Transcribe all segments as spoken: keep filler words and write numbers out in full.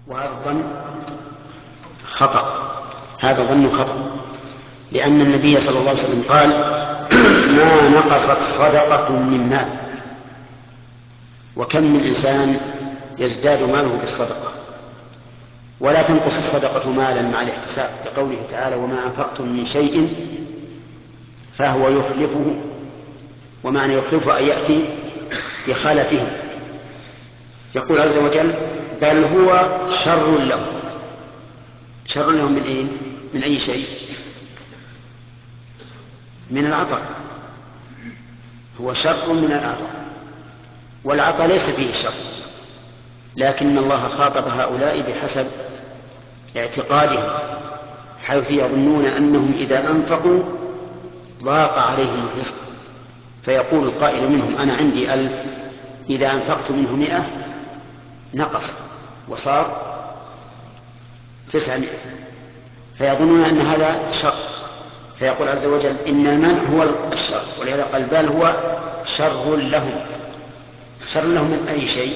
وهذا الظن خطأ، هذا ظن خطأ، لأن النبي صلى الله عليه وسلم قال: ما نقصت صدقة من مال. وكم من إنسان يزداد ماله بالصدقة، ولا تنقص الصدقة مالا مع الاحتساب، لقوله تعالى: وما أنفقتم من شيء فهو يخلفه. ومعنى يخلفه أن يأتي بخلته. يقول عز وجل: بل هو شر له. شر له من أين؟ من أي شيء؟ من العطاء. هو شر من العطاء، والعطاء ليس فيه شر، لكن الله خاطب هؤلاء بحسب اعتقادهم، حيث يظنون أنهم إذا أنفقوا ضاق عليهم الرزق، فيقول القائل منهم: أنا عندي ألف، إذا أنفقت منه مئة نقص وصار تسعمائة، فيظنون أن هذا شر. فيقول عز وجل: إن المنع هو الشر، ولهذا قال: بل هو شر لهم. شر لهم من أي شيء؟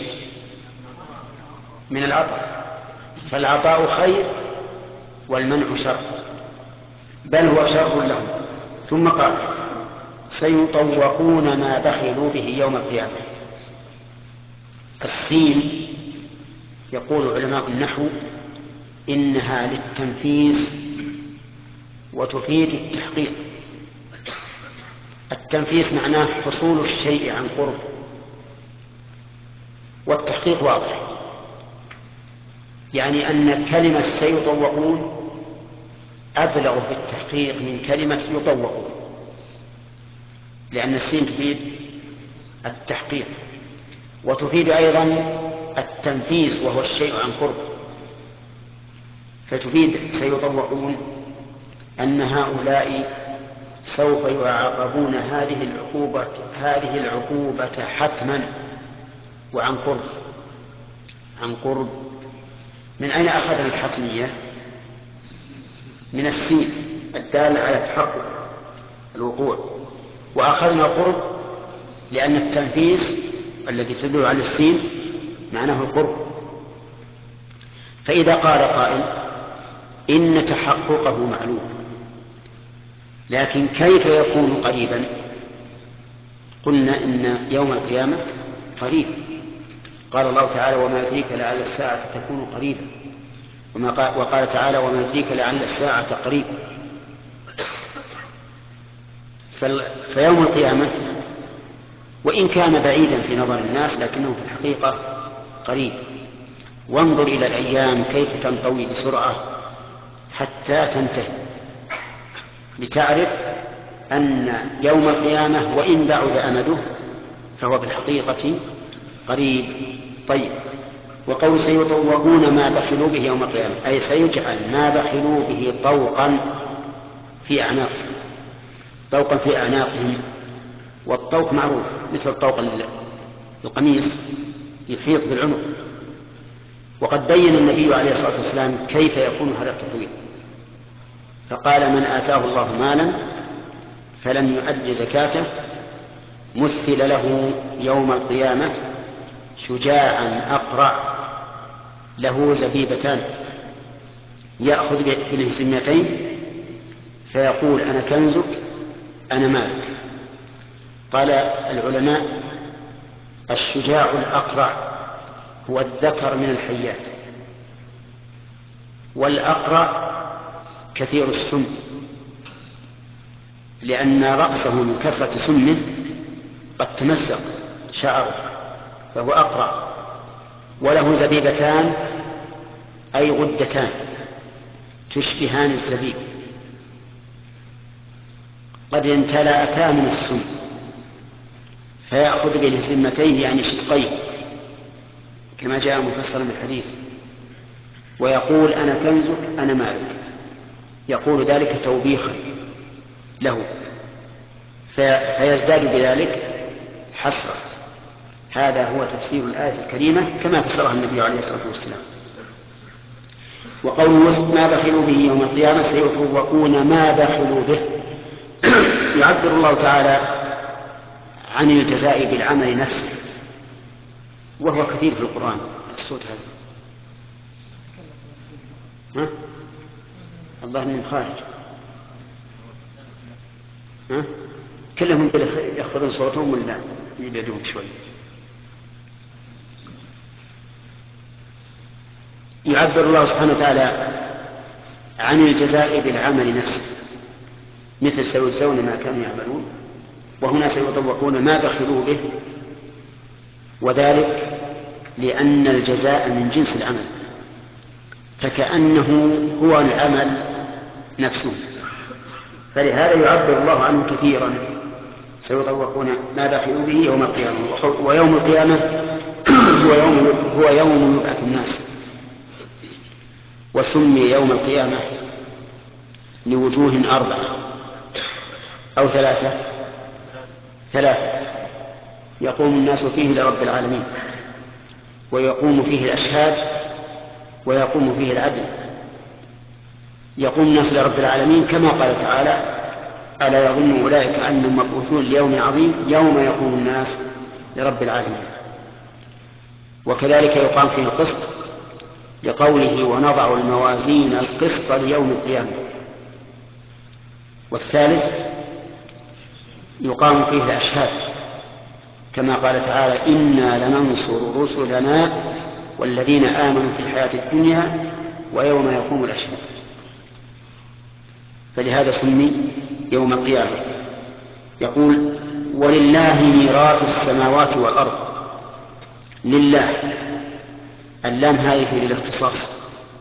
من العطاء، فالعطاء خير والمنع شر، بل هو شر لهم. ثم قال: سيطوقون ما بخلوا به يوم القيامة. السين يقول علماء النحو إنها للتنفيس وتفيد التحقيق. التنفيس معناه حصول الشيء عن قرب، والتحقيق واضح، يعني أن كلمة سيطوقون أبلغ في التحقيق من كلمة يطوقون، لأن السين تفيد التحقيق، وتفيد أيضا التنفيس وهو الشيء عن قرب، فتفيد سيطوقون أن هؤلاء سوف يعاقبون هذه العقوبة هذه العقوبة حتما وعن قرب. عن قرب من أين أخذنا الحتمية؟ من السين الدالة على تحقق الوقوع، وأخذنا القرب لأن التنفيذ الذي تدل على السين معناه القرب. فإذا قال قائل: إن تحققه معلوم، لكن كيف يكون قريبا؟ قلنا إن يوم القيامة قريب، قال الله تعالى: وما يدريك لعل الساعة تكون قريبا، وقال تعالى: وما يدريك لعل الساعة قريب. فيوم القيامة وإن كان بعيدا في نظر الناس لكنه في الحقيقة قريب. وانظر إلى الأيام كيف تنطوي بسرعة حتى تنتهي، لتعرف أن يوم القيامة وإن بعد أمده فهو في الحقيقة قريب. طيب، وقول سيطوقون ما بخلوا به يوم القيامة، أي سيجعل ما بخلوا به طوقا في أعناقهم، طوقا في أعناقهم. والطوق معروف مثل طوق القميص يحيط بالعنق. وقد بين النبي عليه الصلاة والسلام كيف يكون هذا التطويق، فقال: من آتاه الله مالا فلم يؤد زكاته مثل له يوم القيامة شجاعا أقرع له زبيبتان يأخذ بالهزمتين فيقول: أنا كنزك أنا مالك. قال العلماء: الشجاع الأقرع هو الذكر من الحيات، والأقرع كثير السم، لأن رأسه من كثرة سمه قد تمزق شعره فهو أقرع. وله زبيبتان أي غدتان تشبهان الزبيب قد امتلأتا من السم، فيأخذ بالهزمتين يعني شقين كما جاء مفسرا من الحديث، ويقول: أنا كنزك أنا مالك، يقول ذلك توبيخا له، فيزداد بذلك حسرة. هذا هو تفسير الآية الكريمة كما فسرها النبي عليه الصلاة والسلام. وقوله: ما بخلوا به يوم القيامة سيطوقون ما بخلوا به، يعبر الله تعالى عن الجزاء بالعمل نفسه، وهو كثير في القرآن. الصوت هذا ظهر من خارج. ها؟ كلهم يأخذون صوتهم ولا يبعدون شوي؟ يعبر الله سبحانه وتعالى عن الجزاء بالعمل نفسه، مثل سيجزون ما كانوا يعملون، وهنا سيطوقون ما بخلوا به، وذلك لأن الجزاء من جنس العمل، فكأنه هو العمل نفسه، فلهذا يعبر الله عنه كثيرا: سيطوقون ما بخلوا به يوم القيامة. ويوم القيامة هو يوم, هو يوم يبعث الناس، وسمي يوم القيامة لوجوه أربعة أو ثلاثة ثلاثة يقوم الناس فيه لرب العالمين، ويقوم فيه الأشهاد، ويقوم فيه العدل. يقوم الناس لرب العالمين كما قال تعالى: ألا يظن أولئك أنهم مبعوثون ليوم عظيم يوم يقوم الناس لرب العالمين. وكذلك يقام فيه القسط لقوله: ونضع الموازين القسط ليوم القيامة. والثالث يقام فيه الأشهاد كما قال تعالى: إنا لننصر رسلنا والذين آمنوا في الحياة الدنيا ويوم يقوم الأشهاد. فلهذا سمي يوم القيامة. يقول: ولله ميراث السماوات والأرض. لله، اللام هذه للاختصاص،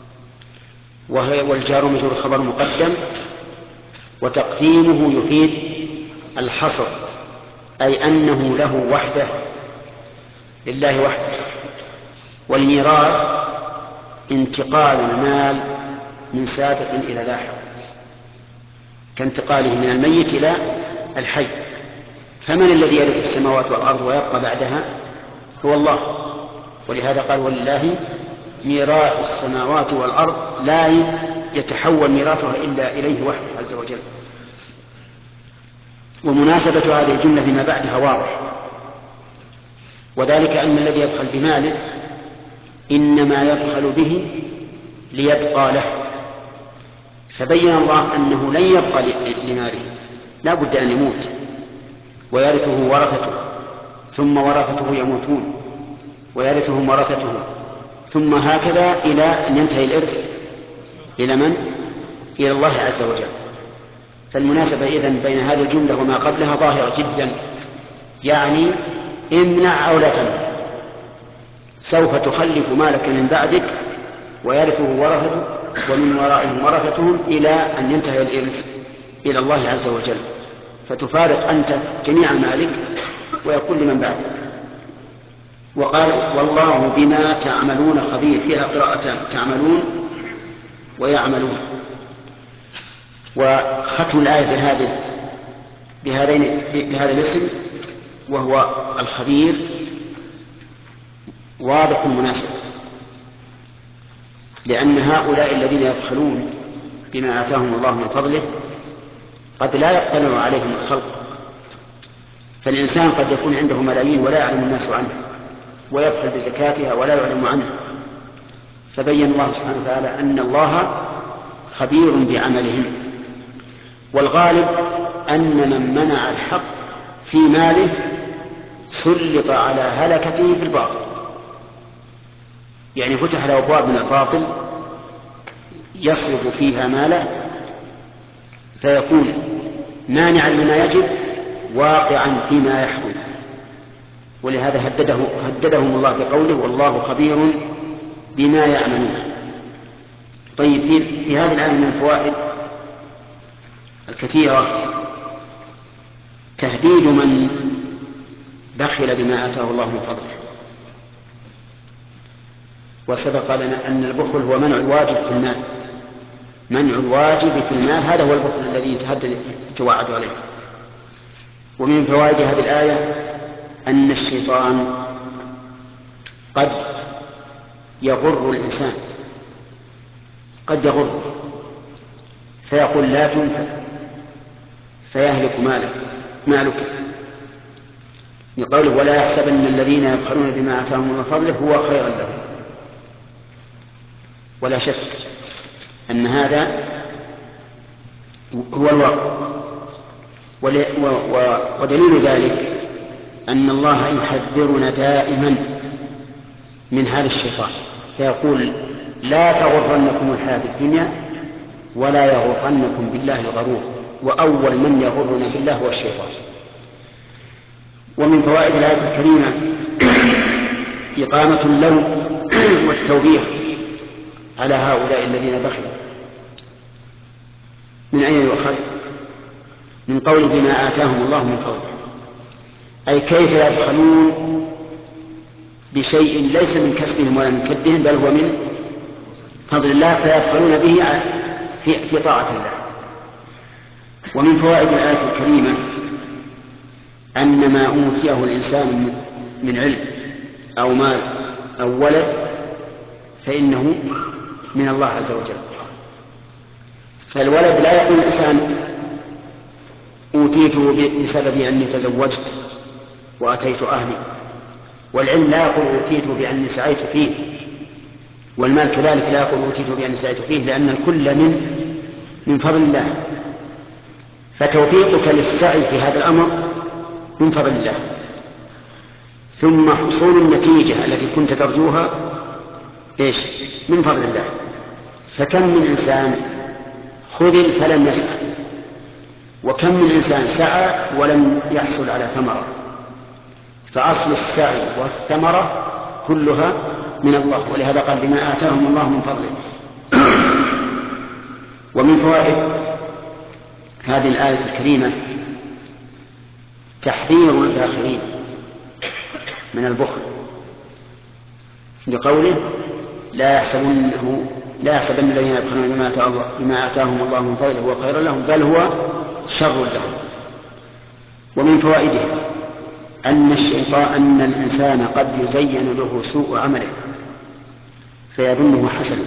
والجار مجرور خبر مقدم، وتقديمه يفيد الحصر، أي أنه له وحده، لله وحده. والميراث انتقال المال من سابق إلى لاحق، كانتقاله من الميت إلى الحي. فمن الذي يرث السماوات والأرض ويبقى بعدها؟ هو الله. ولهذا قال: ولله ميراث السماوات والأرض، لا يتحول ميراثها إلا إليه وحده عز وجل. ومناسبة هذه الجملة لما بعدها واضح، وذلك أن الذي يبخل بماله إنما يبخل به ليبقى له، فبين الله أنه لن يبقى لماله، لا بد أن يموت ويرثه ورثته، ثم ورثته يموتون ويرثهم ورثته، ثم هكذا إلى أن ينتهي الإرث إلى من؟ إلى الله عز وجل. فالمناسبة إذن بين هذه الجملة وما قبلها ظاهرة جدا، يعني امنع أو لا تمنع، سوف تخلف مالك من بعدك ويرثه ورثته ومن ورائهم ورثتهم إلى أن ينتهي الإرث إلى الله عز وجل، فتفارق أنت جميع مالك ويكون لمن بعدك. وقال: والله بما تعملون خبير، فيها قراءة تعملون ويعملون. وختم الآية بهذه بهذين بهذا الاسم وهو الخبير واضح المناسبة، لأن هؤلاء الذين يبخلون بما آتاهم الله من فضله قد لا يطلع عليهم الخلق، فالإنسان قد يكون عنده ملايين ولا يعلم الناس عنه، ويبخل بزكاتها ولا يعلم عنها. فبين الله سبحانه وتعالى أن الله خبير بعملهم. والغالب أن من منع الحق في ماله سلط على هلكته في الباطل، يعني فتح له أبواب من الباطل يصرف فيها ماله، فيكون مانعا لما يجب واقعا فيما يحكم. ولهذا هدده هددهم الله بقوله: والله خبير بما يعملون. طيب، في, في هذه الآية من الفوائد الكثيرة تهديد من بخل بما آتاه الله من فضله. وسبق لنا أن البخل هو منع الواجب في المال، منع الواجب في المال، هذا هو البخل الذي يتهدد يتوعد عليه. ومن فوائد هذه الآية أن الشيطان قد يغر الإنسان، قد يغر فيقول لا تنفق فيهلك مالك مالك بقوله: ولا يحسبن الذين يبخلون بما آتاهم من فضله هو خيرا لهم. ولا شك أن هذا هو الواقع. ودليل ذلك أن الله يحذرنا دائما من هذا الشيطان، فيقول لا تغرنكم الحياة الدنيا ولا يغرنكم بالله الغرور، وأول من يغرنا بالله هو الشيطان. ومن فوائد الآية الكريمة إقامة اللوم والتوبيخ على هؤلاء الذين بخلوا. من أين يؤخذ؟ من قوله بما آتاهم الله من فضله، أي كيف يبخلون بشيء ليس من كسبهم ولا من كدهم، بل هو من فضل الله، فيبخلون به في طاعة الله. ومن فوائد الآية الكريمة أن ما أوتيه الإنسان من علم أو مال أو ولد فإنه من الله عز وجل. فالولد لا يقول الإنسان أوتيته بسبب أني تزوجت وأتيت أهلي، والعلم لا يقول أوتيته بأني سعيت فيه، والمال كذلك لا يقول أوتيته بأني سعيت فيه، لأن الكل من من فضل الله. فتوفيقك للسعي في هذا الأمر من فضل الله، ثم حصول النتيجة التي كنت ترجوها إيش؟ من فضل الله. فكم من إنسان خذل فلم يسعى، وكم من إنسان سعى ولم يحصل على ثمرة. فأصل السعي والثمرة كلها من الله، ولهذا قال بما آتاهم الله من فضله. ومن فوائد هذه الآية الكريمة تحذير الآخرين من البخل، لقوله لا يحسبنه لا يحسبن الذين يبخلون بما آتاهم الله من فضله هو خير لهم بل هو شر لهم. ومن فوائده أن الشيطان أن الإنسان قد يزين له سوء عمله فيظنه حسنا،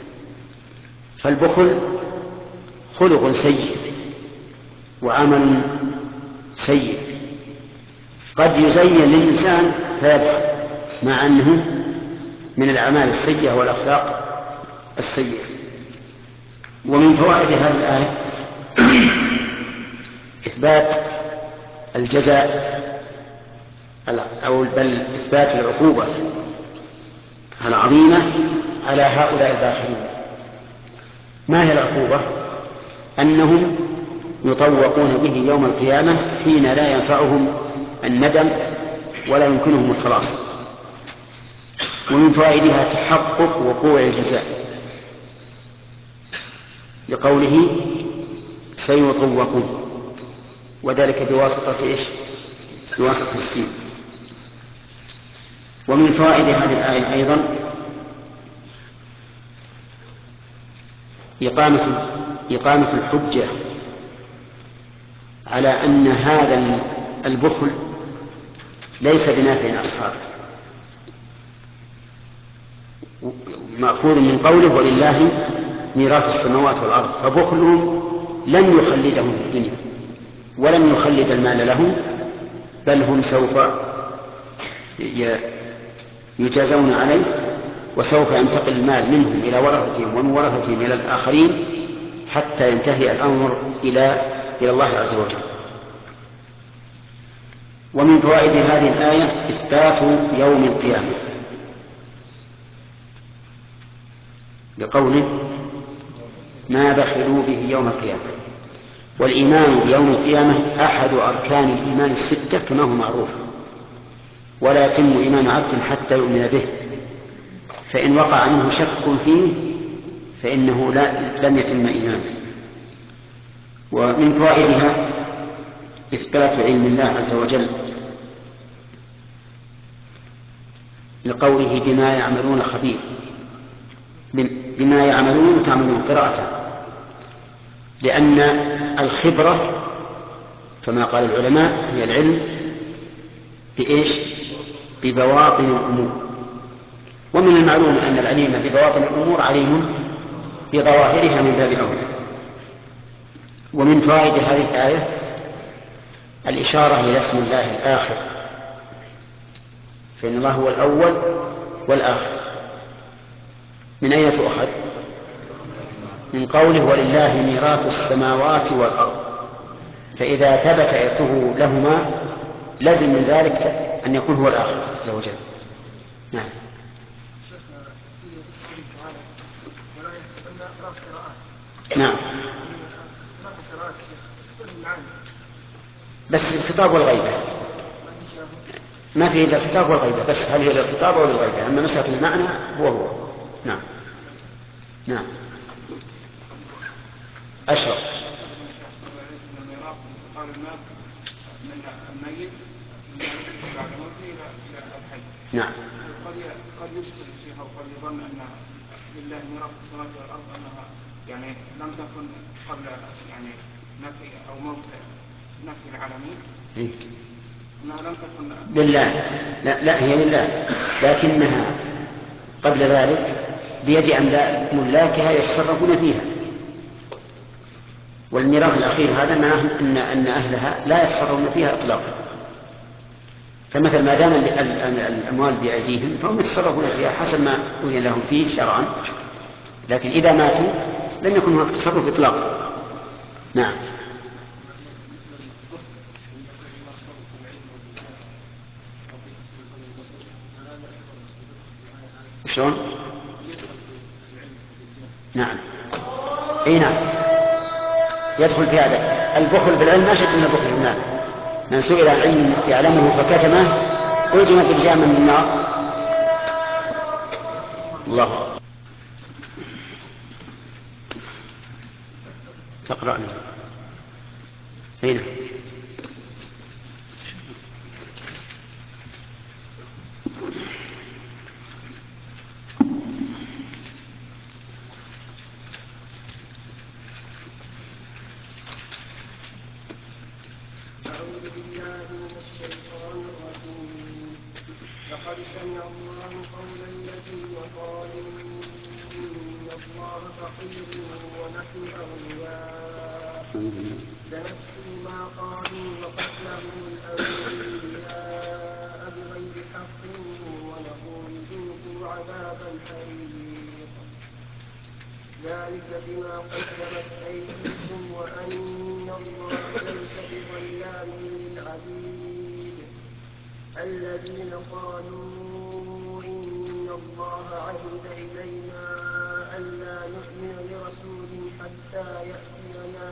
فالبخل خلق سيء وعمل سيء، قد يزين للإنسان فيبخل مع أنه من الأعمال السيئة والأخلاق السيئة. ومن فوائد هذه الآية إثبات الجزاء أو بل إثبات العقوبة العظيمة على هؤلاء الباخلين. ما هي العقوبة؟ أنهم يطوقون به يوم القيامة حين لا ينفعهم الندم ولا يمكنهم الخلاص. ومن فوائدها تحقق وقوع الجزاء لقوله سيطوقون، وذلك بواسطة إيش؟ بواسطة السين. ومن فوائد هذه الآية أيضا إقامة إقامة الحجة على أن هذا البخل ليس بنافع أصحابه، مأخوذ من قوله ولله ميراث السماوات والأرض، فبخلهم لن يخلدهم في الدنيا ولن يخلد المال لهم، بل هم سوف يجازون عليه، وسوف ينتقل المال منهم إلى ورثتهم ومن ورثتهم إلى الآخرين حتى ينتهي الأمر إلى إلى الله عز وجل. ومن فوائد هذه الآية إثبات يوم القيامة بقوله ما بخلوا به يوم القيامة. والإيمان بيوم القيامة أحد أركان الإيمان الستة كما هو معروف، ولا يتم إيمان عبد حتى يؤمن به، فإن وقع منه شك فيه فإنه لا لم يتم إيمانه. ومن فوائدها إثبات علم الله عز وجل لقوله بما يعملون خبير، بما يعملون تعملون قراءته، لأن الخبرة كما قال العلماء هي العلم بإيش؟ ببواطن الأمور، ومن المعلوم أن العليم ببواطن الأمور عليم بظواهرها من باب أولى. ومن فوائد هذه الآية الإشارة إلى اسم الله الآخر، فإن الله هو الأول والآخر. من أين تؤخذ؟ من قوله ولله ميراث السماوات والأرض، فإذا ثبت إرثه لهما لازم من ذلك أن يكون هو الآخر عز وجل. نعم. نعم بس الخطاب والغيبة ما فيه إلا الخطاب والغيبة بس، هل هي للخطاب أو للغيبة؟ أما مسألة المعنى هو هو. نعم. نعم. أشرف. نعم. قد يشكل الشيخ أو قد يظن أن لله ميراث السماوات والأرض أنها يعني لم تكن قبل يعني نفي أو موت نفي العالمين. إيه؟ أنها لم تكن لله. لا, لا هي لله، لكنها قبل ذلك بيد ملاكها يتصرفون فيها، والميراث الأخير هذا معناه أن أن أهلها لا يتصرفون فيها إطلاقا. فمثل ما دام الأموال بأيديهم فهم يتصرفون فيها حسب ما أذن لهم فيه شرعا، لكن إذا ماتوا لم يكن هناك تصرف إطلاقا. نعم. شلون؟ نعم. اي نعم يدخل في هذا. البخل بالعلم ما شد من البخل بالمال. من سئل عن علم يعلمه فكتمه ألزم بالجامع من النار. الله. تقرأ لنا. هنا لقد سمع الله قول الذين قالوا إن الله فقير ونحن أغنياء سنكتب ما قالوا وقتلهم الأنبياء بغير حق ونقول ذوقوا عذاب الحريق ذلك بما قدمت أيديكم وأن الله ليس بظلام للعبيد الذين قالوا إن الله عهد إلينا ألا نؤمن لرسول حتى يأتينا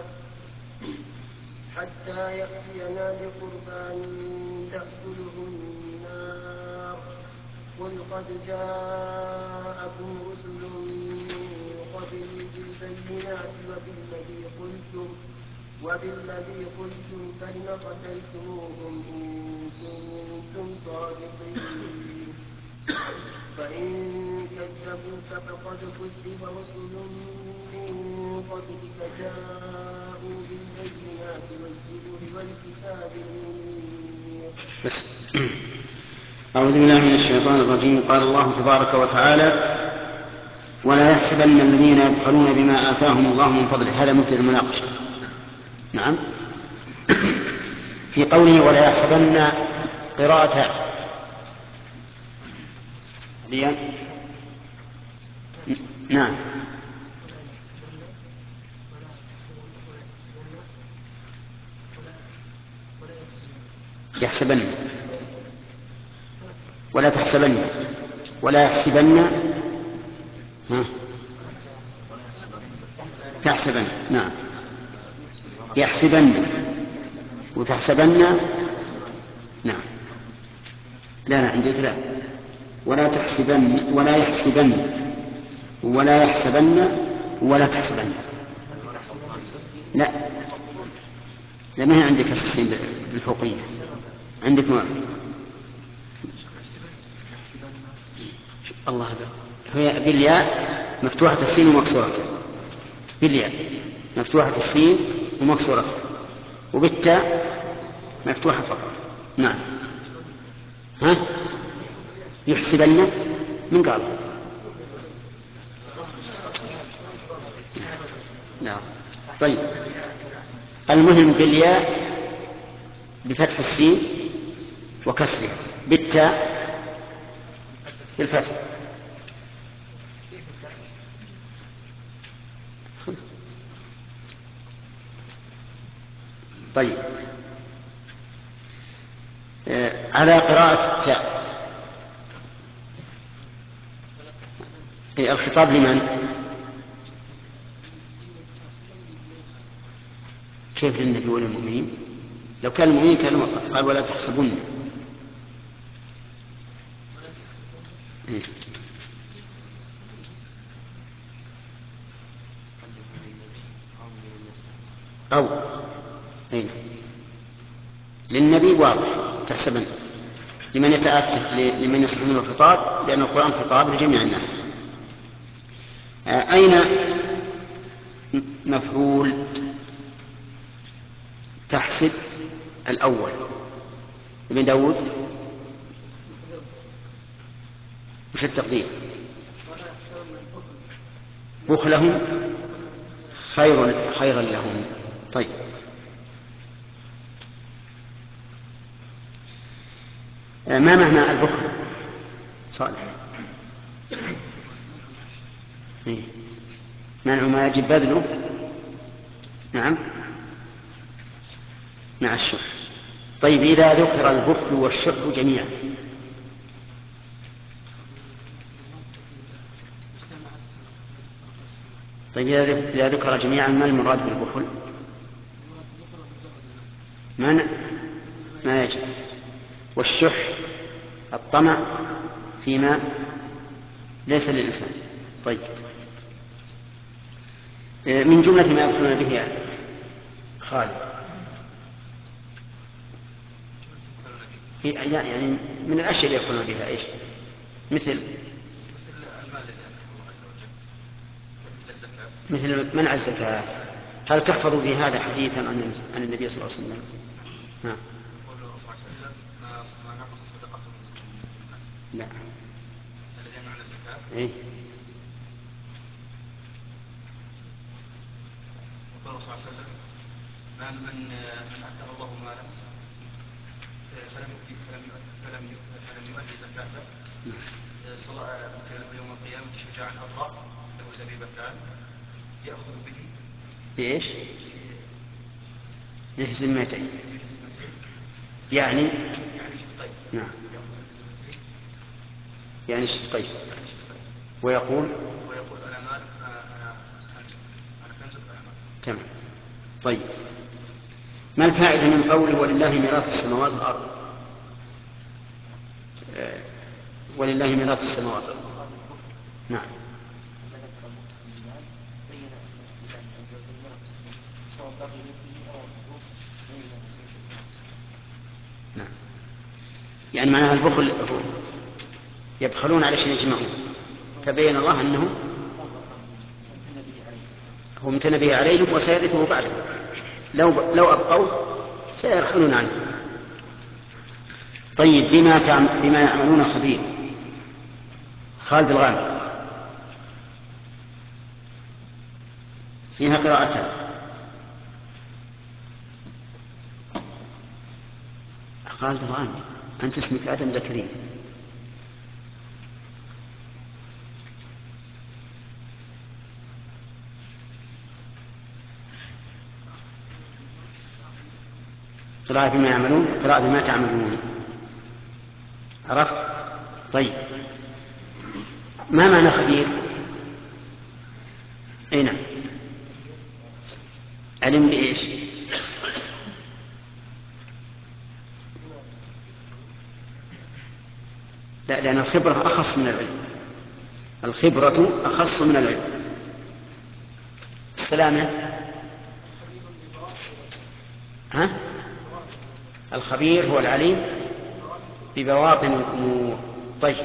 حتى يأتينا بقربان تأكله النار قل قد جاءكم رسل من قبلي بالبينات وبالذي قلتم وبالذي قلتم فلم قتلتموهم إن كنتم صادقين فإن كذبوك فقد كذب رسل من قبلك جاءوا بالبينات والزبر والكتاب المنير. بس أعوذ بالله من الشيطان الرجيم. قال الله تبارك وتعالى ولا يحسبن الذين يبخلون بما آتاهم الله من فضله. هذا مبتدأ المناقشة. نعم. في قوله ولا يحسبن قراءتان بيان. نعم. يحسبن ولا تحسبن ولا يحسبن ها. تحسبن. نعم. يحسبن وتحسبن. نعم. لا لا عندك لا. ولا تحسبن ولا يحسبن ولا يحسبن ولا تحسبن. لا لا ما هي عندك السين بالفوقية عندك نوع. الله هذا هي بالياء مفتوحة السين ومكسورة. بالياء مفتوحة السين ومكسورة وبالتاء مفتوحة فقط. نعم. ها يحسبن من قال لا. طيب المهم بالياء بفتح السين وكسرها بالتاء بالفتح. طيب، آه على قراءة التاء الخطاب لمن؟ كيف للنبي وللمؤمنين؟ لو كان المؤمنين كانوا قال ولا تحسبن. إيه؟ أو إيه؟ للنبي واضح تحسبن، لمن يتأتى لمن يسمعون الخطاب، لأن القرآن خطاب لجميع الناس. آه أين مفعول تحسب الأول؟ ابن داود وش التقدير؟ بخلهم خير خيرا لهم. طيب، ما معنى البخل؟ صالح. إيه؟ منع ما يجب بذله، نعم، مع الشح. طيب، إذا ذكر البخل والشح جميعا طيب إذا ذكر جميعا ما المراد بالبخل؟ منع ما يجب، والشح الطمع فيما ليس للإنسان. طيب، من جملة ما يدخلون به خالد يعني من الأشياء اللي يدخلون بها إيش؟ مثل مثل منع الزكاة. هل تحفظ به هذا حديثا عن النبي صلى الله عليه وسلم؟ ها. لا. إيه؟ وقال صلى الله عليه وسلم: من من من آتاه الله مالا فلم فلم فلم يؤدي زكاته صلاة مثل يوم القيامة شجاعا أضرع له زبيبتان يأخذ به بإيش؟ يحزن مائتين يعني يعني شقين. نعم، يعني شقين. ويقول ويقول أنا مال أنا أنا كنز أنا مال. تمام. طيب، ما الفائدة من قوله ولله ميراث السماوات والأرض؟ آه ولله ميراث السماوات والأرض. نعم. نعم، يعني معناها البخل هو يبخلون علشان يجمعون، فبين الله أنه هو امتن به عليهم وسيرثه بعده، لو لو أبقوه سيرحلون عنه. طيب، بما تعم... بما يعملون خبير. خالد الغامدي فيها قراءتان. خالد الغامدي أنت اسمك آدم زكريا. قراءة بما يعملون، قراءة بما تعملون. عرفت؟ طيب، ما معنى خبير؟ اي نعم، علم بإيش؟ لا، لأن الخبرة أخص من العلم. الخبرة أخص من العلم. السلامة. ها؟ الخبير هو العليم ببواطن الأمور. طيب،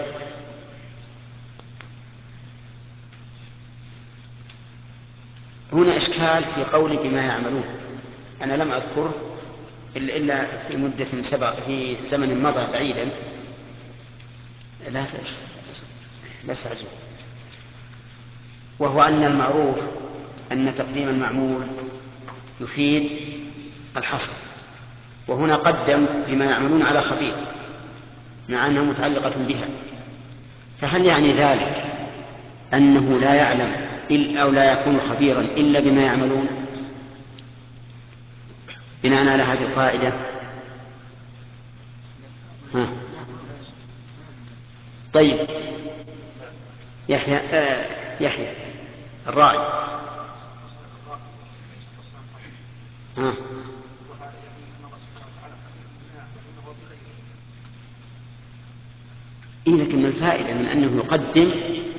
هنا إشكال في قولي بما يعملون، أنا لم أذكره إلا في مدة سبق في زمن مضى بعيدا. لا لا استعجل. وهو أن المعروف أن تقديم المعمول يفيد الحصر، وهنا قدم بما يعملون على خبير مع أنها متعلقة بها، فهل يعني ذلك أنه لا يعلم أو لا يكون خبيرا إلا بما يعملون بناء على هذه القاعدة؟ ها. طيب يحيى آه يحيى الراعي. ها. إيه لكن الفائدة من أنه يقدم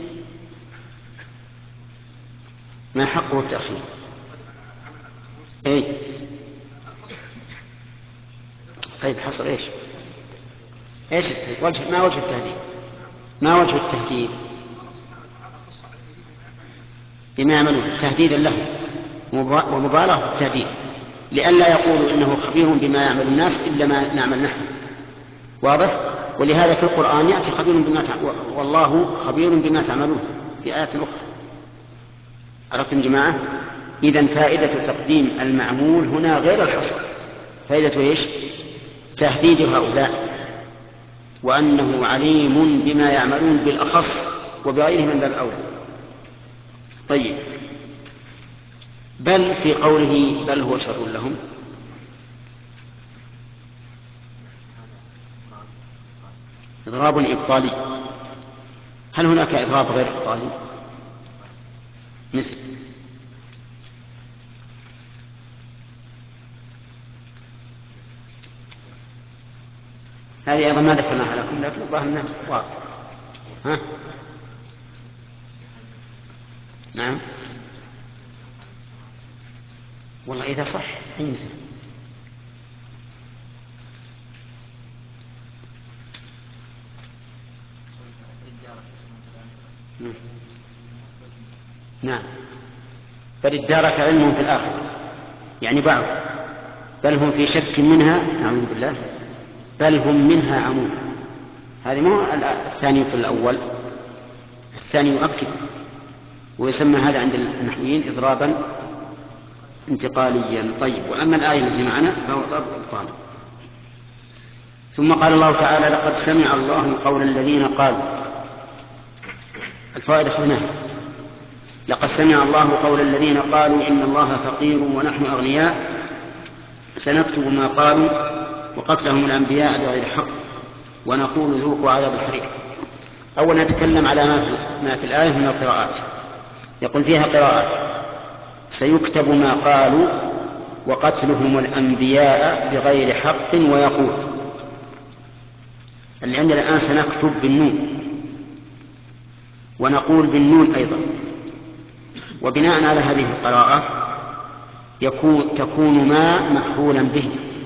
ما حقه التأخير. إيه طيب حصل إيش إيش وجه ما وجه التهديد ما وجه التهديد بما يعملون تهديدا له ومبالغة في التهديد لئلا يقولوا إنه خبير بما يعمل الناس إلا ما نعمل نحن. واضح؟ ولهذا في القرآن يأتي خبير بما تع... والله خبير بما تعملون في آيات أخرى. عرفتم جماعة؟ إذن فائدة تقديم المعمول هنا غير الحصر، فائدة إيش؟ تهديد هؤلاء وأنه عليم بما يعملون بالأخص وبغيره من باب أولى. طيب بل في قوله بل هو شر لهم إضراب إبطالي. هل هناك إضراب غير إبطالي؟ مثل هذه أيضا ما ذكرناها لكم لكن الظاهر أنها واضح. ها؟ نعم والله إذا صح أي مثل نعم بل ادارك علمهم في الآخرة يعني بعض بل هم في شك منها نعوذ بالله بل هم منها عمون. هذه مو الثاني في الأول، الثاني يؤكد ويسمى هذا عند النحويين إضرابا انتقاليا. طيب وأما الآية التي معنا فهو إضراب إبطال. ثم قال الله تعالى لقد سمع الله قول الذين قالوا. الفائدة خذناها. لقد سمع الله قول الذين قالوا إن الله فقير ونحن أغنياء سنكتب ما قالوا وقتلهم الأنبياء بغير حق ونقول ذوقوا عذاب الحريق. أولا نتكلم على ما في الآية من القراءات. يقول فيها قراءات سيكتب ما قالوا وقتلهم الأنبياء بغير حق ويقول. اللي عندنا الآن سنكتب بالنون ونقول بالنون أيضا. وبناء على هذه القراءة يكون تكون ما مفعولا به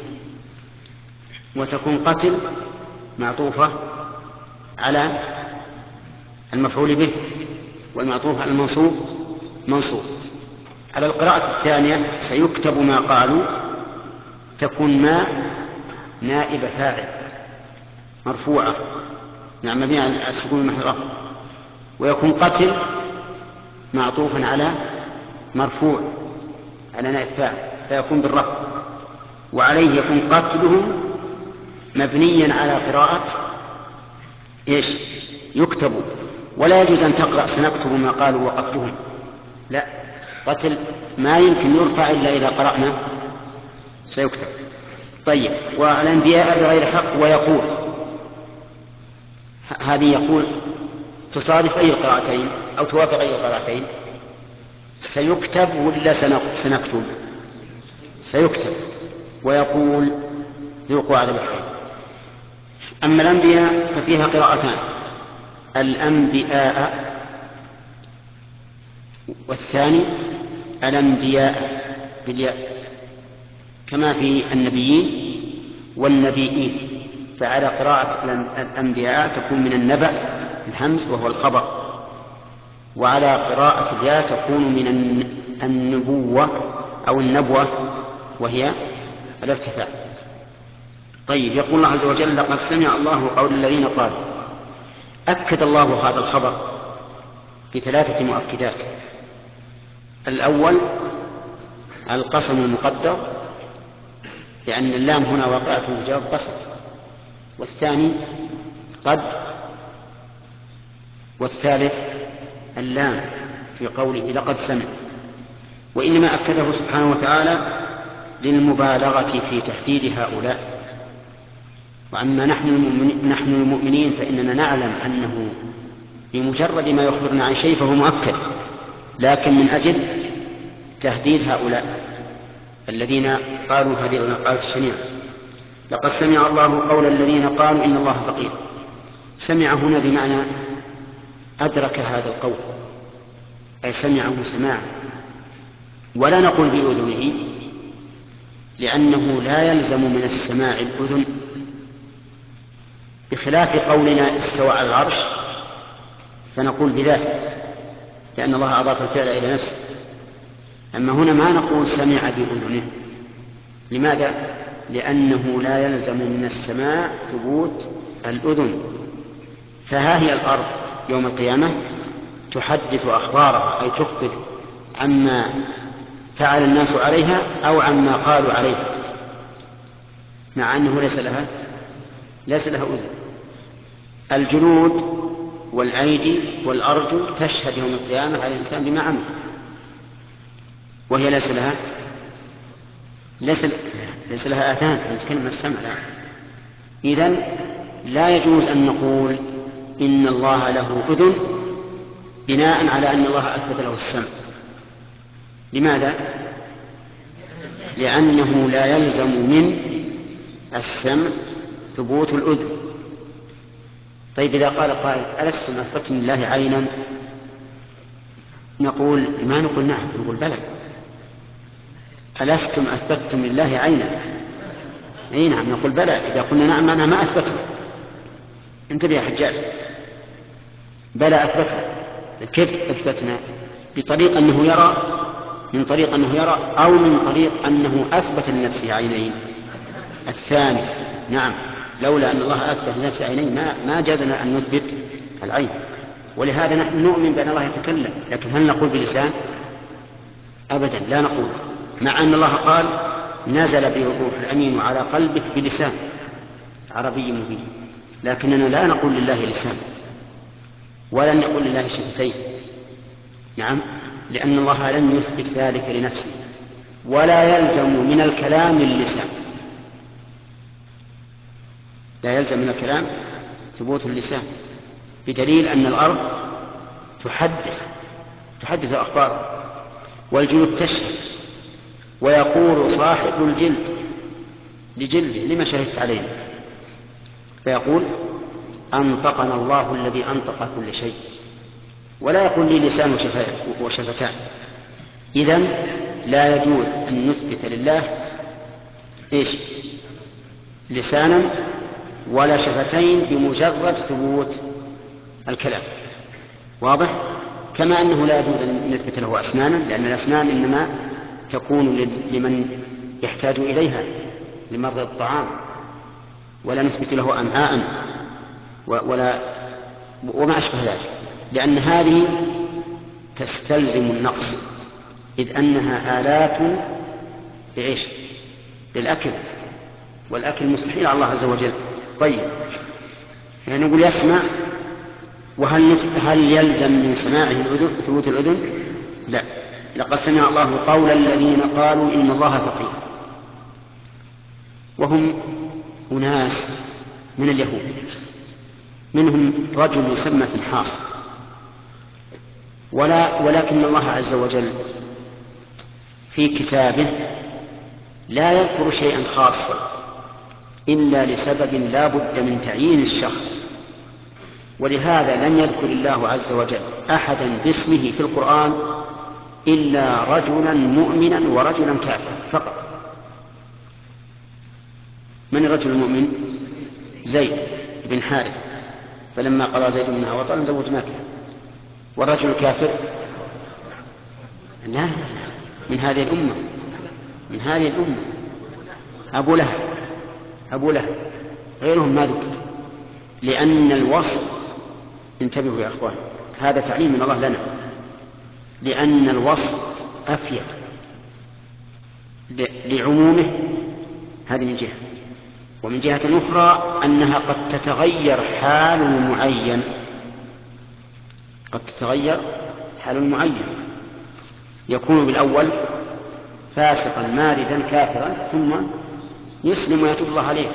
وتكون قتل معطوفة على المفعول به والمعطوف على المنصوب منصوب. على القراءة الثانية سيكتب ما قالوا تكون ما نائب فاعل مرفوعة نعم مبنية على السكون محل رفع ويكون قتل معطوفا على مرفوع على نائب فاعل فيكون بالرفع وعليه يكون قتلهم مبنيا على قراءة ايش يكتب. ولا يجوز أن تقرأ سنكتب ما قالوا وقتلهم لا قتل ما يمكن يرفع إلا إذا قرأنا سيكتب. طيب والأنبياء بغير حق ويقول هذه يقول تصادف أي القراءتين أو توافق أي القراءتين سيكتب ولا سنكتب سيكتب ويقول ذوقوا عذاب الحريق. أما الأنبياء ففيها قراءتان الأنبياء والثاني الأنبياء بالياء كما في النبيين والنبيين. فعلى قراءة الأنبياء تكون من النبأ الهمز وهو الخبر وعلى قراءة الياء تكون من النبوة أو النبوة وهي الارتفاع. طيب يقول الله عز وجل لقد سمع الله قول الذين قالوا. أكد الله هذا الخبر بثلاثة مؤكدات. الأول القسم المقدر لأن اللام هنا واقعة في جواب قسم. والثاني قد. والثالث اللام في قوله لقد سمع، وإنما أكده سبحانه وتعالى للمبالغة في تحديد هؤلاء. وأما نحن المؤمنين, نحن المؤمنين فإننا نعلم أنه بمجرد ما يخبرنا عن شيء فهو مؤكد، لكن من أجل تهديد هؤلاء الذين قالوا هذه المقالة الشنيعة. لقد سمع الله قول الذين قالوا إن الله فقير. سمع هنا بمعنى أدرك هذا القول، أي سمعه سماعا، ولا نقول بأذنه، لأنه لا يلزم من السماع الأذن، بخلاف قولنا استوى على العرش فنقول بذاته، لأن الله أضاف الفعل إلى نفسه. أما هنا ما نقول سمع بأذنه. لماذا؟ لأنه لا يلزم من السماع ثبوت الأذن. فها هي الأرض يوم القيامة تحدث أخبارها، أي تخبر عما فعل الناس عليها أو عما قالوا عليها، مع أنه ليس لها ليس لها أذن. الجلود والأيدي والأرجل تشهد يوم القيامة على الإنسان بما عمل، وهي ليس لها ليس, ليس لها آذان. نتكلم عن السمع. إذن لا يجوز أن نقول إن الله له أذن بناء على أن الله أثبت له السمع. لماذا؟ لأنه لا يلزم من السمع ثبوت الأذن. طيب إذا قال قائل ألستم أثبتم لله عينا؟ نقول ما نقول نعم، نقول بلى. ألستم أثبتم لله عينا؟ أي نعم، نقول بلى. إذا قلنا نعم أنا ما أثبتنا. انتبه يا حجاج، بلى أثبتنا. كيف أثبتنا؟ بطريق أنه يرى، من طريق أنه يرى، أو من طريق أنه أثبت لنفسه عينين. الثاني نعم، لولا أن الله أثبت لنفسه عينين ما, ما جازنا أن نثبت العين. ولهذا نحن نؤمن بأن الله يتكلم، لكن هل نقول بلسان؟ أبدا لا نقول، مع أن الله قال نزل به الروح الأمين على قلبك بلسان عربي مبين، لكننا لا نقول لله لسان ولا نقول لله شفتين. نعم، لأن الله لم يثبت ذلك لنفسه، ولا يلزم من الكلام اللسان، لا يلزم من الكلام ثبوت اللسان، بدليل أن الأرض تحدث تحدث أخبار، والجلود تشهد، ويقول صاحب الجلد لجلده لما شهدت علينا؟ فيقول أنطقنا الله الذي أنطق كل شيء، ولا يقول لي لسان وشفتان. إذن لا يجوز أن نثبت لله إيش؟ لسانا ولا شفتين بمجرد ثبوت الكلام. واضح؟ كما أنه لا يجوز أن نثبت له أسنانا، لأن الأسنان إنما تكون لمن يحتاج إليها لمرض الطعام، ولا نثبت له أمعاء ولا وما أشبه ذلك، لأن هذه تستلزم النقص، إذ أنها آلات لإيش؟ للأكل، والأكل مستحيل على الله عز وجل. طيب يعني نقول يسمع، وهل هل يلزم من سماعه الأذن ثبوت الأذن؟ لا. لقد سمع الله قول الذين قالوا إن الله فقير، وهم أناس من اليهود، منهم رجل يسمى فنحاس، ولا ولكن الله عز وجل في كتابه لا يذكر شيئا خاصا إلا لسبب لا بد من تعيين الشخص، ولهذا لم يذكر الله عز وجل أحدا باسمه في القرآن إلا رجلا مؤمنا ورجلا كافرا فقط. من الرجل المؤمن؟ زيد بن حارث، فلما قضى زيد منها وطرا زوجناك. والرجل الكافر لا لا لا من هذه الأمة من هذه الأمة أبو لهب أبو لهب غيرهم ما ذكر، لأن الوصف، انتبهوا يا أخوان، هذا تعليم من الله لنا، لأن الوصف أفيد لعمومه، هذه من جهة، ومن جهة أخرى أنها قد تتغير حال معين قد تتغير حال معين، يكون بالأول فاسقا ماردا كافرا ثم يسلم ويتوب الله عليه،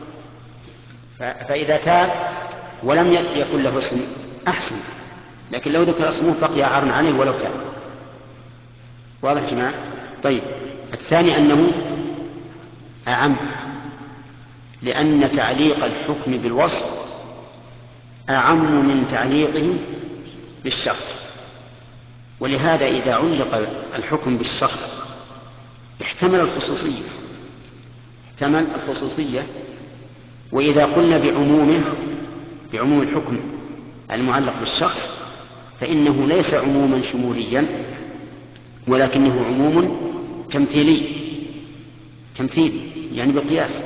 فإذا تاب ولم يكن له اسم أحسن، لكن لو ذكر اسمه بقي عار عليه ولو تاب. واضح يا جماعة؟ طيب، الثاني أنه أعم، لأن تعليق الحكم بالوصف أعم من تعليقه بالشخص، ولهذا إذا علق الحكم بالشخص احتمل الخصوصية احتمل الخصوصية وإذا قلنا بعمومه بعموم الحكم المعلق بالشخص فإنه ليس عموما شموليا، ولكنه عموم تمثيلي تمثيلي يعني بالقياس.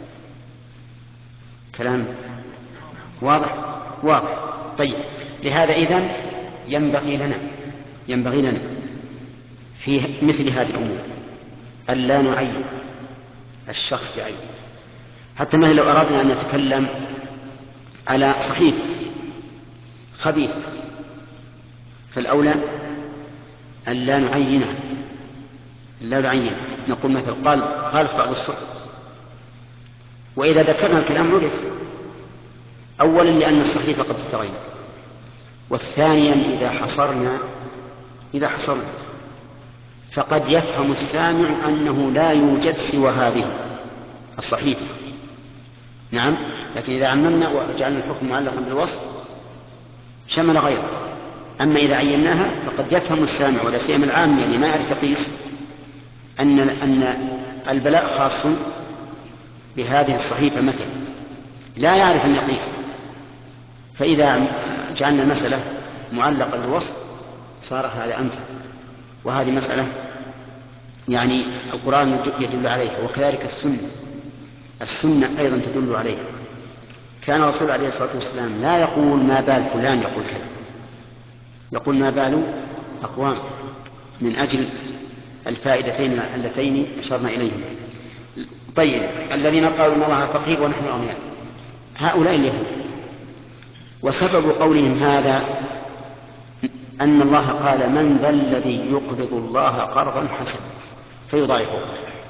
كلام واضح واضح طيب، لهذا إذن ينبغي لنا ينبغي لنا في مثل هذه الأمور ألا نعين الشخص بعينه. حتى مثلا لو أردنا أن نتكلم على صحيح خبيث فالأولى أن لا نعينه لا نعينه نقول مثلا قال قال في بعض الصحف، وإذا ذكرنا الكلام عرف أولا لأن الصحيفة قد تتغير، والثانيا إذا حصرنا إذا حصرنا فقد يفهم السامع أنه لا يوجد سوى هذه الصحيفة. نعم، لكن إذا عممنا وجعلنا الحكم معلقا بالوصف شمل غيره. أما إذا عيناها فقد يفهم السامع ولا سيما العام يعني ما يعرف يقيس أن أن البلاء خاص بهذه الصحيفة مثلا، لا يعرف أن يقيس. فإذا جعلنا المسألة معلقا بالوصف صار هذا أمثل، وهذه مسألة يعني القرآن يدل عليها، وكذلك السنة السنة أيضا تدل عليها. كان الرسول عليه الصلاة والسلام لا يقول ما بال فلان يقول كذا، يقول ما بال أقوام، من أجل الفائدتين اللتين أشرنا إليهما. طيب، الذين قالوا إن الله فقير ونحن أغنياء، هؤلاء اليهود، وسبب قولهم هذا أن الله قال من ذا الذي يقرض الله قرضا حسنا فيضاعفه،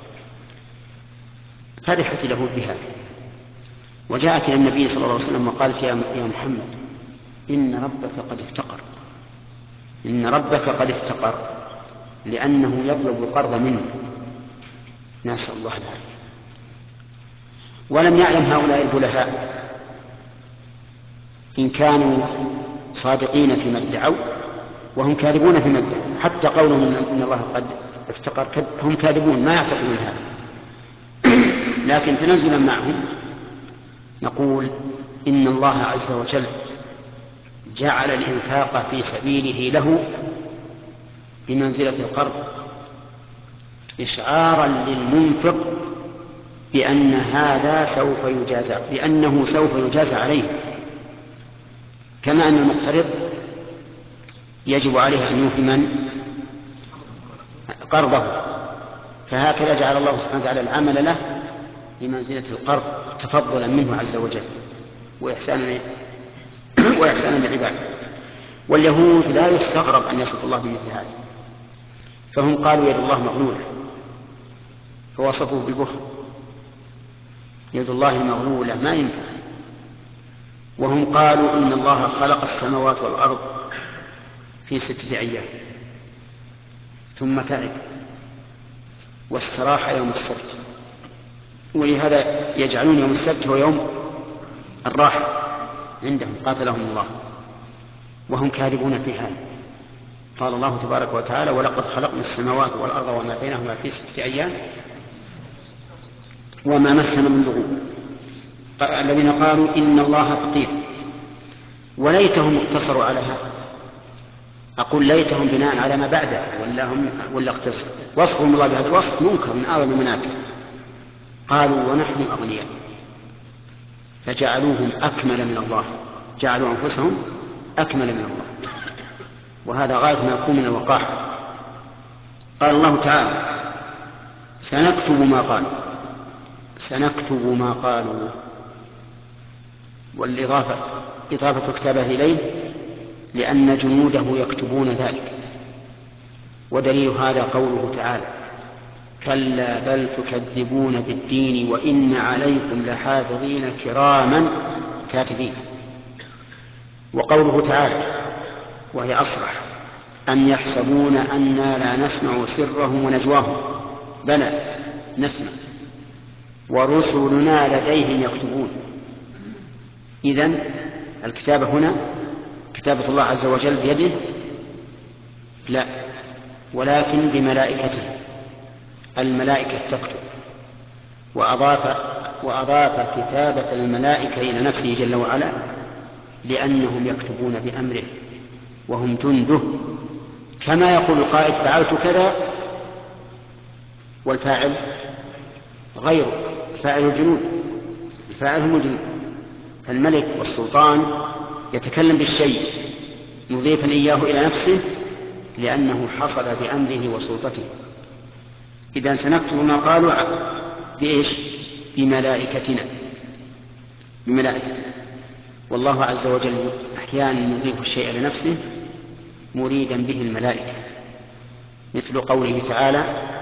فرحت اليهود بهذا، وجاءت إلى النبي صلى الله عليه وسلم وقالت يا محمد إن ربك قد افتقر إن ربك قد افتقر لأنه يطلب القرض منه، نسأل الله العافية. ولم يعلم هؤلاء البلهاء إن كانوا صادقين فيما ادعوا وهم كاذبون فيما ادعوا، حتى قولهم إن الله قد افتقر هم كاذبون ما يعتقدون هذا. لكن تنزلا معهم نقول إن الله عز وجل جعل الإنفاق في سبيله له بمنزلة القرض إشعارا للمنفق بأن هذا سوف يجازى بأنه سوف يجازى عليه، كما أن المقترض يجب عليه أن يوفي من قرضه، فهكذا جعل الله سبحانه وتعالى العمل له بمنزلة القرض تفضلا منه عز وجل وإحسانا وإحسانا لعباده. واليهود لا يستغرب أن يصف الله بمثل هذا، فهم قالوا يد الله مغلولة فوصفوه بالبخل، يد الله مغلولة ما ينفع. وهم قالوا إن الله خلق السماوات والأرض في ستة أيام ثم تعب واستراح يوم السبت، ولهذا يجعلون يوم السبت هو يوم الراحة عندهم قاتلهم الله، وهم كاذبون في هذا. قال الله تبارك وتعالى ولقد خلقنا السماوات والأرض وما بينهما في ستة أيام وما مسنا من لغوب. الذين قالوا إن الله فقير، وليتهم اقتصروا على هذا. أقول ليتهم بناء على ما بعده ولا, هم ولا اقتصروا. وصفهم الله بهذا الوصف منكر من أعظم المناكر. قالوا ونحن أغنياء فجعلوهم أكمل من الله، جعلوا أنفسهم أكمل من الله، وهذا غاية ما يكون من الوقاحة. قال الله تعالى سنكتب ما قالوا سنكتب ما قالوا والإضافة إضافة كتابه إليه لأن جنوده يكتبون ذلك. ودليل هذا قوله تعالى: كلا بل تكذبون بالدين وإن عليكم لحافظين كراما كاتبين. وقوله تعالى وهي أصرح: أم يحسبون أنا لا نسمع سرهم ونجواهم بلى نسمع ورسلنا لديهم يكتبون. إذن الكتابة هنا كتابة الله عز وجل بيده؟ لا، ولكن بملائكته، الملائكة تكتب. وأضاف, وأضاف كتابة الملائكة إلى نفسه جل وعلا لأنهم يكتبون بأمره وهم جنده، كما يقول القائد فعلت كذا والفاعل غيره، فاعل الجنود الفاعل هم الجنود. فالملك والسلطان يتكلم بالشيء مضيفا إياه إلى نفسه لأنه حصل بأمره وسلطته. إذن سنكتب ما قالوا بإيش؟ بملائكتنا بملائكتنا. والله عز وجل أحيانا يضيف الشيء لنفسه مريدا به الملائكة، مثل قوله تعالى: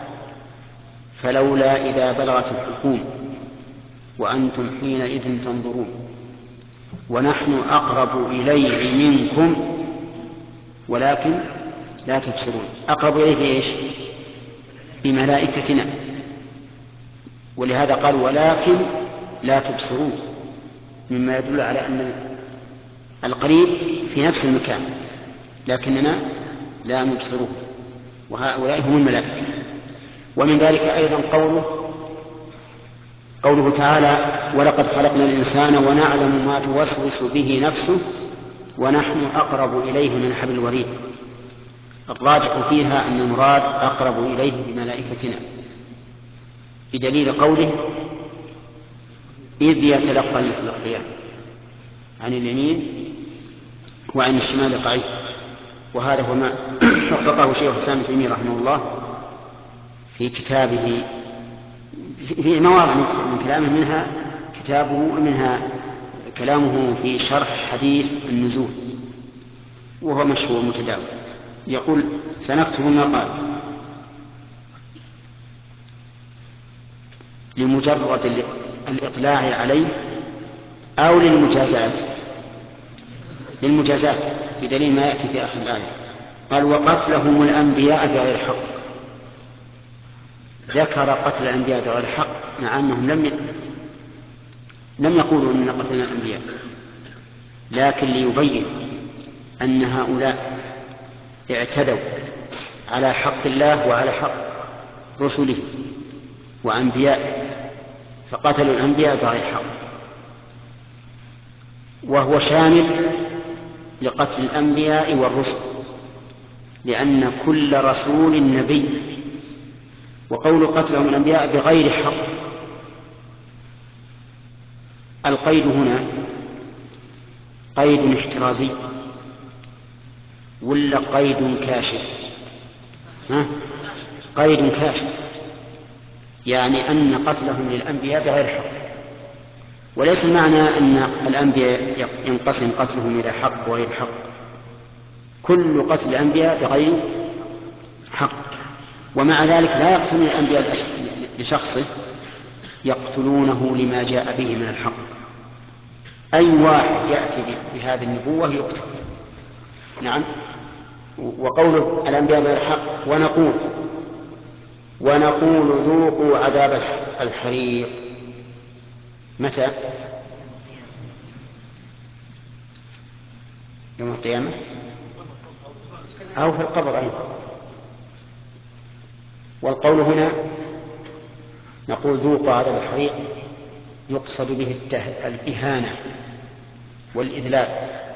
فلولا إذا بلغت الحلقوم وأنتم حينئذ تنظرون ونحن أقرب إليه منكم ولكن لا تبصرون. أقرب إليه بإيش؟ بملائكتنا. ولهذا قال ولكن لا تبصرون، مما يدل على أن القريب في نفس المكان لكننا لا نبصره، وهؤلاء هم الملائكة. ومن ذلك أيضا قوله قوله تعالى: ولقد خلقنا الإنسان ونعلم ما توسوس به نفسه ونحن أقرب إليه من حبل الوريد. الراجح فيها أن المراد أقرب إليه بملائكتنا، بدليل قوله: إذ يتلقى المتلقيان عن اليمين وعن الشمال قعيد. وهذا هو ما حققه شيخ الإسلام ابن تيمية رحمه الله في كتابه في مواضع من كلامه، منها كتابه منها كلامه في شرح حديث النزول، وهو مشهور متداول. يقول: سنكتب ما قال لمجرد الإطلاع عليه أو للمجازات للمجازات بدليل ما يأتي في آخر الآية. قال: وقتلهم الأنبياء بغير حق. ذكر قتل الأنبياء بغير حق مع أنهم لم لم يقولوا إن قتلنا الأنبياء، لكن ليبين أن هؤلاء اعتدوا على حق الله وعلى حق رسله وأنبيائه، فقتلوا الأنبياء بغير حق، وهو شامل لقتل الأنبياء والرسل، لأن كل رسول نبي. وقول قتلهم الأنبياء بغير حق، القيد هنا قيد احترازي ولا قيد كاشف؟ ها؟ قيد كاشف، يعني أن قتلهم للأنبياء بغير حق. وليس المعنى أن الأنبياء ينقسم قتلهم إلى حق وغير حق، كل قتل الأنبياء بغير حق. ومع ذلك لا يقتلون الأنبياء لشخصه، يقتلونه لما جاء به من الحق. أي واحد يأتي بهذه النبوة يقتل. نعم. وقوله الأنبياء بغير حق ونقول ونقول ذوقوا عذاب الحريق متى؟ يوم القيامة أو في القبر أيضا. والقول هنا نقول ذوقوا عذاب الحريق يقصد به الإهانة والإذلال،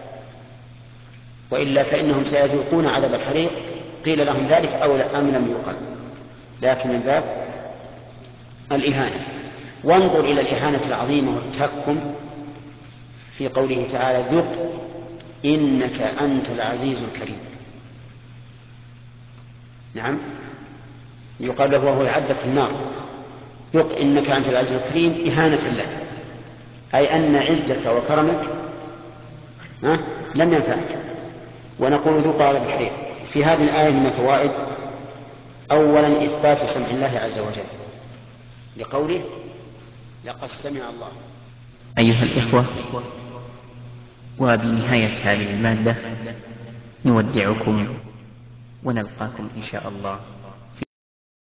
وإلا فإنهم سيذوقون عذاب الحريق قيل لهم ذلك أو أم لم يقل، لكن من باب الإهانة. وانظر إلى الإهانة العظيمة والتهكم في قوله تعالى: ذق إنك أنت العزيز الكريم. نعم، يقال له وهو يعذب في النار: ذق إنك أنت العزيز الكريم، إهانة له، أي أن عزك وكرمك لم ينفعك ونقول ذوقوا عذاب الحريق. في هذه الآية من الفوائد: أولا إثبات سمع الله عز وجل لقوله لقد سمع الله. أيها الإخوة، وبنهاية هذه المادة نودعكم ونلقاكم إن شاء الله